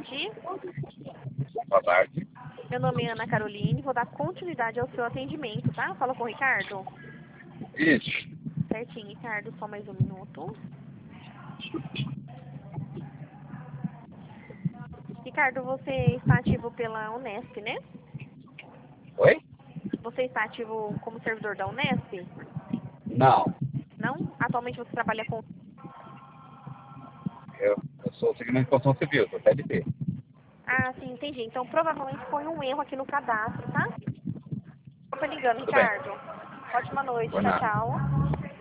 tarde. Boa tarde. Meu nome é Ana Caroline, vou dar continuidade ao seu atendimento, tá? Fala com o Ricardo. Isso. Certinho, Ricardo, só mais um minuto. Ricardo, você está ativo pela Unesp, né? Oi? Você está ativo como servidor da Unesp? Não. Não? Atualmente você trabalha com... Eu sou segmento de construção civil, sou CLT. Ah, sim, entendi. Então provavelmente foi um erro aqui no cadastro, tá? Tô ligando, Tudo bem. Ricardo. Ótima noite. Por Tchau, nada. tchau.